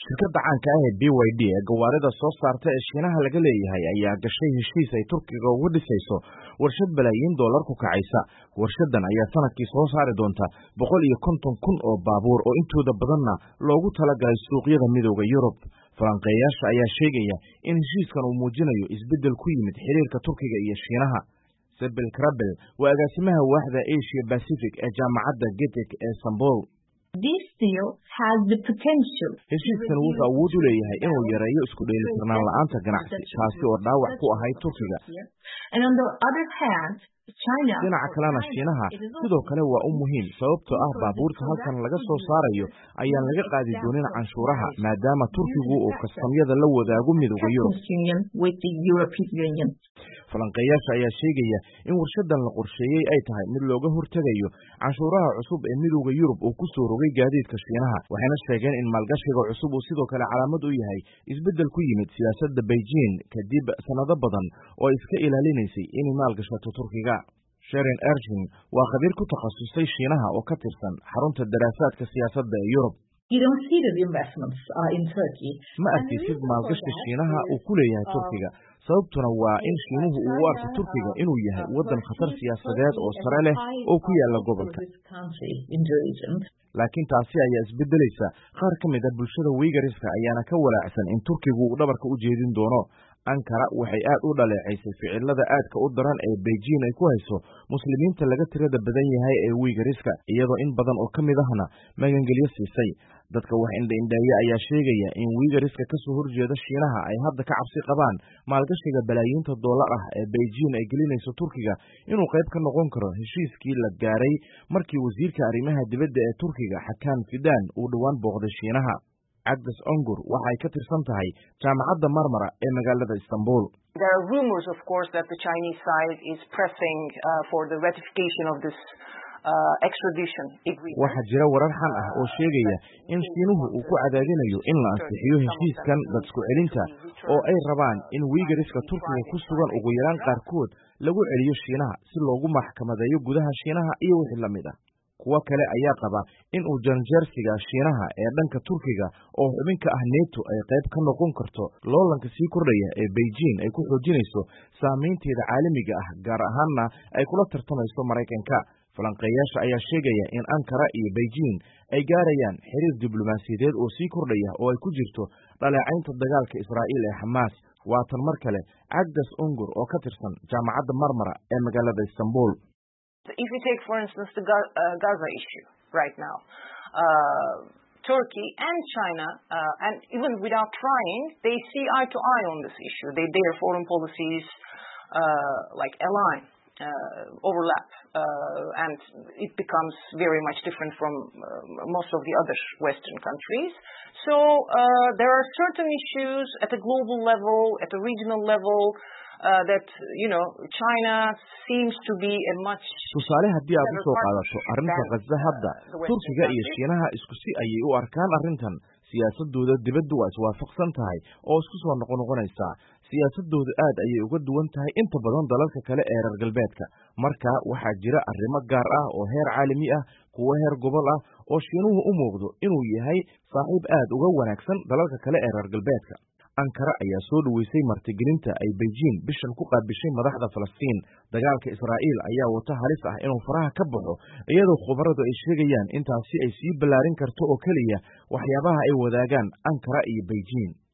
Shirkadda caanka ah ee BYD ee gawaarida soo saarta ee Shiinaha laga leeyahay ayaa gashay heshiis ay Turkiga ugu dhisayso warshad balaayiin dollar ku kacaysa. Warshadan ayaa sanadkii soo saari doonta 150,000 oo baabuur oo intooda badanna loogu talagalay suuqyada midowga Yurub. Falanqeeyaasha ayaa sheegaya in heshiiskan uu muujinayo isbeddel ku yimid xiriirka Turkiga iyo Shiinaha. Sebil Krabel waa agaasimaha waaxda Asia Pacific ee jaamacadda GETEC ee Istanbul. Heshiiskan wuxuu awood u leeyahay inuu yareeyo isku dheelitirnaan la'aanta ganacsi, taasi oo dhaawac ku ahayd Turkiga. Dhinaca kalena Shiinaha sidoo kale waa u muhiim sababtoo ah baabuurta halkan laga soo saarayo ayaan laga qaadi doonin canshuuraha maadaama Turkigu uu kastamyada la wadaago midowga Yurub. Falanqeeyaasha ayaa sheegaya in warshadan la qorsheeyey ay tahay mid looga hortegayo canshuuraha cusub ee midowga Yurub uu ku soo rogay gaadiidka Shiinaha, waxayna sheegeen in maalgashiga cusub uu sidoo kale calaamad u yahay isbeddel ku yimid siyaasadda Beijing kadib sanado badan oo iska ilaalinaysay inay maalgashato Turkiga. Sherin Ergin waa khabiir ku takhasusay Shiinaha oo ka tirsan xarunta daraasaadka siyaasadda ee Yurub. Ma arkaysid maalgashiga Shiinaha uu ku leeyahay Turkiga, sababtuna waa in Shiinuhu uu u arko Turkiga inuu yahay waddan khatar siyaasadeed oo sare leh oo ku yaala gobolka. Laakiin taasi ayaa isbeddelaysa. Qaar ka mid ah bulshada Uyghurska ayaana ka walaacsan in Turkigu uu dhabarka u jeedin doono. Ankara waxay aad u dhaleeceysay ficilada aadka u daran ee Beijing ay ku hayso muslimiinta laga tirada badan yahay ee Uyghurska, iyadoo in badan oo ka mid ahna magangelyo siisay. Dadka wax indha-indheeya ayaa sheegaya in Uyghurska ka soo horjeeda Shiinaha ay hadda ka cabsi qabaan maalgashiga balaayiinta dollar ah ee Beijing ay gelinayso Turkiga inuu qayb ka noqon karo heshiiskii la gaaray markii wasiirka arrimaha dibadda ee Turkiga Hakan Fidan uu dhowaan booqday Shiinaha. Agnes Ongur waxay ka tirsan tahay jaamacadda Marmara ee magaalada Istanbul. There are rumors, of course, that the Chinese side is pressing for the ratification of this extradition agreement. Waxaa jira warar xan ah oo sheegaya in Shiinuhu uu ku cadaadinayo in la ansixiyo heshiiskan dadku celinta oo ay rabaan in Uyghurska Turkiga ku sugan ugu yaraan qaarkood lagu celiyo Shiinaha si loogu maxkamadeeyo gudaha Shiinaha iyo wixii la mid ah. Kuwa kale ayaa qaba in uu janjeersiga Shiinaha ee dhanka Turkiga oo xubin ka ah NATO ay qayb ka noqon karto loolanka sii kordhaya ee Beijing ay ku xoojinayso saameynteeda caalamiga ah, gaar ahaanna ay kula tartamayso Maraykanka. Falanqeeyaasha ayaa sheegaya in Ankara iyo Beijing ay gaarayaan xiriir diblomaasiyadeed oo sii kordhaya oo ay ku jirto dhaleecaynta dagaalka Israa'iil ee Xamaas. Waatan mar kale Agnes Ongur oo ka tirsan jaamacadda Marmara ee magaalada Istanbul. If you take, for instance, the Gaza issue right now, Turkey and China, and even without trying, they see eye to eye on this issue. Their foreign policies align, overlap, and it becomes very much different from most of the other Western countries. So there are certain issues at a global level, at a regional level, that China seems to be a much tusaale haddii aad u soo qaadato arrinta Gaza hadda Turkiga iyo Shiinaha isku si ayay u arkaan arrintan. Siyaasadooda dibaddu waa iswaafaqsan tahay oo isku soo noqonaysa. Siyaasadoodu aad ayay uga duwan tahay inta badan dalalka kale ee reer galbeedka. Marka waxaa jira arrimo gaar ah oo heer caalami ah, kuwa heer gobol ah oo Shiinuhu u muuqdo inuu yahay saaxiib aad uga wanaagsan dalalka kale ee reer galbeedka. Ankara ayaa soo dhaweysay martigelinta ay Beijing bishan ku qaabishay madaxda Falastiin. Dagaalka Israa'iil ayaa wata halis ah inuu faraha ka baxo, iyadoo khubaradu ay sheegayaan in taasi ay sii ballaarin karto oo keliya waxyaabaha ay wadaagaan Ankara iyo Beijing.